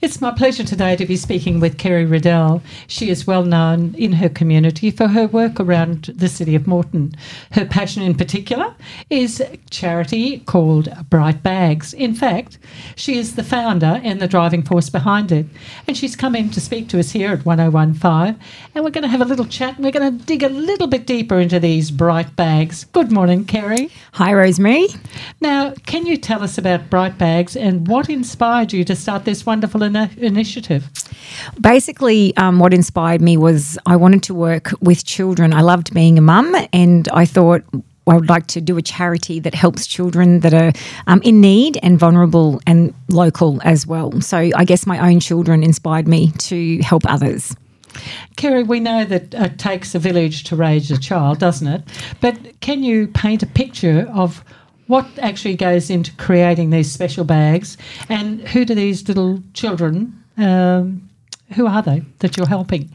It's my pleasure today to be speaking with Kerry Riddell. She is well known in her community for her work around the city of Moreton. Her passion in particular is a charity called Bright Bags. In fact, she is the founder and the driving force behind it. And she's come in to speak to us here at 1015, and we're going to have a little chat and we're going to dig a little bit deeper into these Bright Bags. Good morning, Kerry. Hi, Rosemary. Now, can you tell us about Bright Bags and what inspired you to start this wonderful initiative? Basically, what inspired me was I wanted to work with children. I loved being a mum, and I thought I would like to do a charity that helps children that are in need and vulnerable and local as well. So I guess my own children inspired me to help others. Kerry, we know that it takes a village to raise a child, doesn't it? But can you paint a picture of what actually goes into creating these special bags, and who do these little children, who are they that you're helping?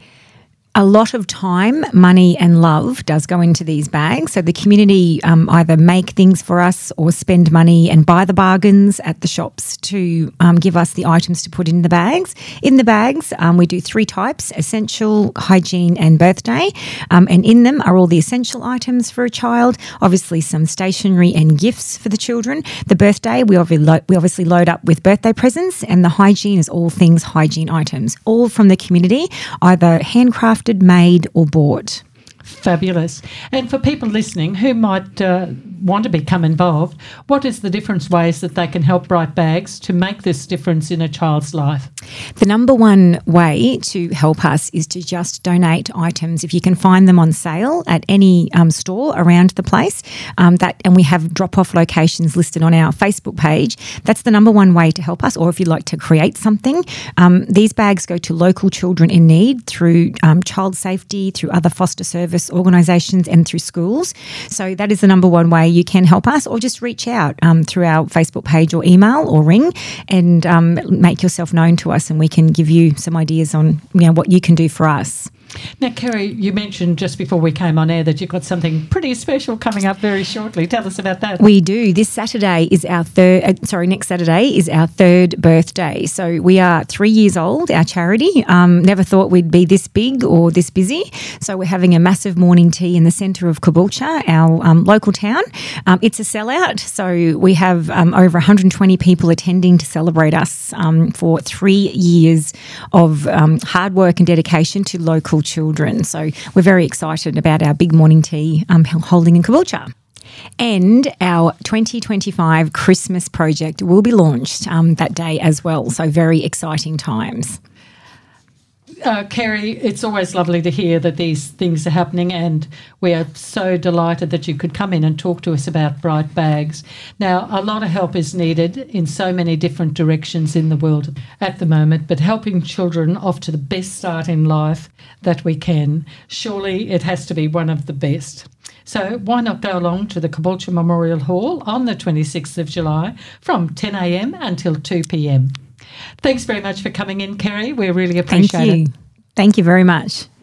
A lot of time, money and love does go into these bags. So the community either make things for us or spend money and buy the bargains at the shops to give us the items to put in the bags. In the bags, we do 3 types: essential, hygiene and birthday. And in them are all the essential items for a child, obviously some stationery and gifts for the children. The birthday, we obviously load up with birthday presents, and the hygiene is all things hygiene items, all from the community, either handcrafted, made or bought. Fabulous. And for people listening who might want to become involved, what is the different ways that they can help Bright Bags to make this difference in a child's life? The number one way to help us is to just donate items. If you can find them on sale at any store around the place, and we have drop-off locations listed on our Facebook page, that's the number one way to help us. Or if you'd like to create something, these bags go to local children in need through child safety, through other foster service organisations and through schools. So that is the number one way you can help us, or just reach out through our Facebook page or email or ring and make yourself known to us, and we can give you some ideas on what you can do for us. Now, Kerry, you mentioned just before we came on air that you've got something pretty special coming up very shortly. Tell us about that. We do. This Saturday is our next Saturday is our 3rd birthday. So we are 3 years old, our charity. Never thought we'd be this big or this busy. So we're having a massive morning tea in the centre of Caboolture, our local town. It's a sellout. So we have over 120 people attending to celebrate us for 3 years of hard work and dedication to local children. So we're very excited about our big morning tea holding in Caboolture. And our 2025 Christmas project will be launched that day as well. So very exciting times. Kerry, it's always lovely to hear that these things are happening, and we are so delighted that you could come in and talk to us about Bright Bags. Now, a lot of help is needed in so many different directions in the world at the moment, but helping children off to the best start in life that we can, surely it has to be one of the best. So why not go along to the Caboolture Memorial Hall on the 26th of July from 10 a.m. until 2 p.m. Thanks very much for coming in, Kerry. We really appreciate it. Thank you very much.